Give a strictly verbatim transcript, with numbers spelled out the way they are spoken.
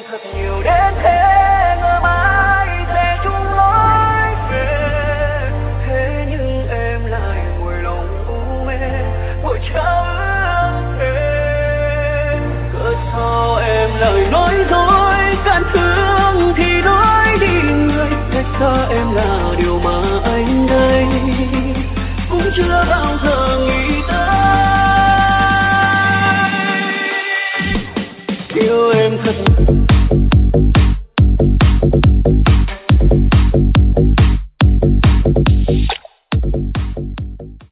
thật nhiều đến thế, ngờ mãi sẽ chung lối về. Thế nhưng em lại ngồi lòng u mê, ngồi trao ước thề. Cớ sao em lời nói dối, cạn thương thì nói đi người. Cách xa em là điều mà anh đây cũng chưa bao giờ nghĩ tới. Yêu em thật